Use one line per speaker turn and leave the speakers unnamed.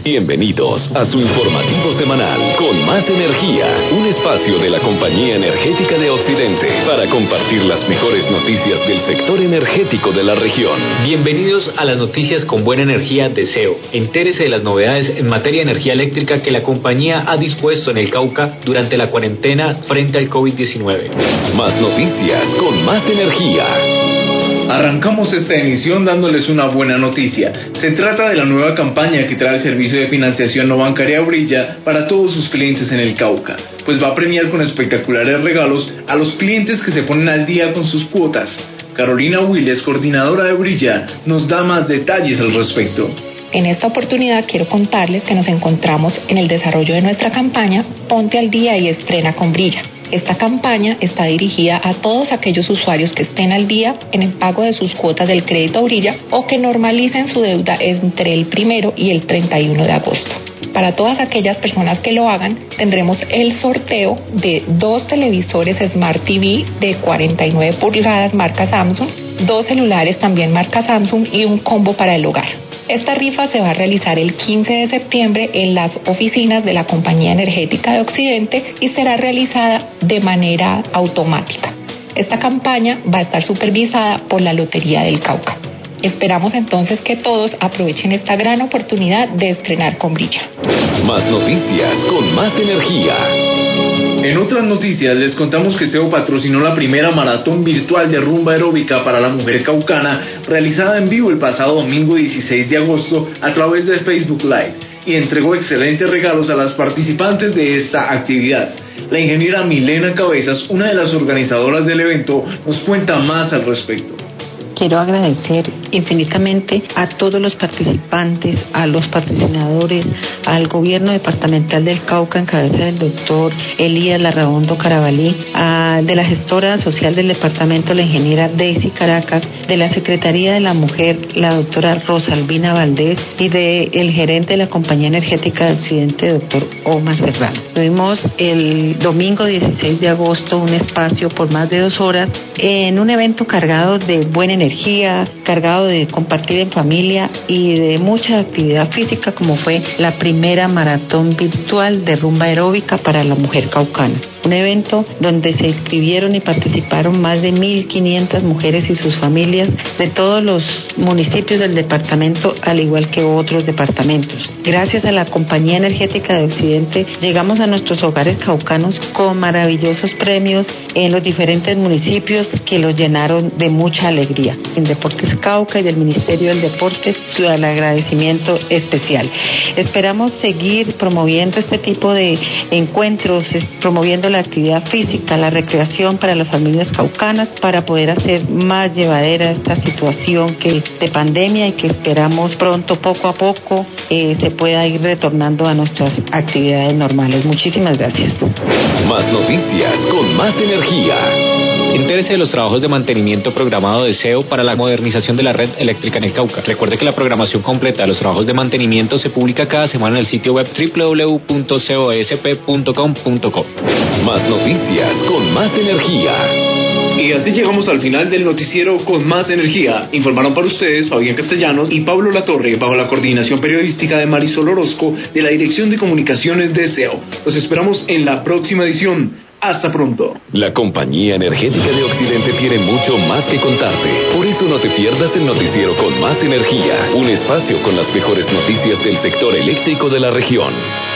Bienvenidos a su informativo semanal con Más Energía, un espacio de la Compañía Energética de Occidente para compartir las mejores noticias del sector energético de la región.
Bienvenidos a las noticias con buena energía de SEO. Entérese de las novedades en materia de energía eléctrica que la compañía ha dispuesto en el Cauca durante la cuarentena frente al COVID-19.
Más noticias con Más Energía.
Arrancamos esta emisión dándoles una buena noticia. Se trata de la nueva campaña que trae el servicio de financiación no bancaria Brilla para todos sus clientes en el Cauca, pues va a premiar con espectaculares regalos a los clientes que se ponen al día con sus cuotas. Carolina Willes, coordinadora de Brilla, nos da más detalles al respecto.
En esta oportunidad quiero contarles que nos encontramos en el desarrollo de nuestra campaña Ponte al Día y Estrena con Brilla. Esta campaña está dirigida a todos aquellos usuarios que estén al día en el pago de sus cuotas del crédito Brilla o que normalicen su deuda entre el 1 y el 31 de agosto. Para todas aquellas personas que lo hagan, tendremos el sorteo de 2 televisores Smart TV de 49 pulgadas marca Samsung, 2 celulares también marca Samsung y un combo para el hogar. Esta rifa se va a realizar el 15 de septiembre en las oficinas de la Compañía Energética de Occidente y será realizada de manera automática. Esta campaña va a estar supervisada por la Lotería del Cauca. Esperamos entonces que todos aprovechen esta gran oportunidad de estrenar con Brilla.
Más noticias con Más Energía.
En otras noticias les contamos que SEO patrocinó la primera maratón virtual de rumba aeróbica para la mujer caucana realizada en vivo el pasado domingo 16 de agosto a través de Facebook Live y entregó excelentes regalos a las participantes de esta actividad. La ingeniera Milena Cabezas, una de las organizadoras del evento, nos cuenta más al respecto.
Quiero agradecer infinitamente a todos los participantes, a los patrocinadores, al gobierno departamental del Cauca en cabeza del doctor Elías Larraondo Carabalí, de la gestora social del departamento, la ingeniera Daisy Caracas, de la Secretaría de la Mujer, la doctora Rosalvina Valdés, y del gerente de la Compañía Energética de Occidente, doctor Omar Serrano. Tuvimos el domingo 16 de agosto un espacio por más de 2 horas en un evento cargado de buena energía, cargado de compartir en familia y de mucha actividad física, como fue la primera maratón virtual de rumba aeróbica para la mujer caucana. Un evento donde se inscribieron y participaron más de 1.500 mujeres y sus familias de todos los municipios del departamento, al igual que otros departamentos. Gracias a la Compañía Energética de Occidente llegamos a nuestros hogares caucanos con maravillosos premios en los diferentes municipios que los llenaron de mucha alegría. En Deportes Cauca y del Ministerio del Deporte, su agradecimiento especial. Esperamos seguir promoviendo este tipo de encuentros, promoviendo la actividad física, la recreación para las familias caucanas, para poder hacer más llevadera esta situación de pandemia y que esperamos pronto, poco a poco, se pueda ir retornando a nuestras actividades normales. Muchísimas gracias.
Más noticias con Más Energía.
Entérese de los trabajos de mantenimiento programado de SEO para la modernización de la red eléctrica en el Cauca. Recuerde que la programación completa de los trabajos de mantenimiento se publica cada semana en el sitio web www.cosp.com.co.
Más noticias con Más Energía.
Y así llegamos al final del noticiero con Más Energía. Informaron para ustedes Fabián Castellanos y Pablo Latorre, bajo la coordinación periodística de Marisol Orozco, de la Dirección de Comunicaciones de SEO. Los esperamos en la próxima edición. Hasta pronto.
La Compañía Energética de Occidente tiene mucho más que contarte. Por eso no te pierdas el noticiero con Más Energía, un espacio con las mejores noticias del sector eléctrico de la región.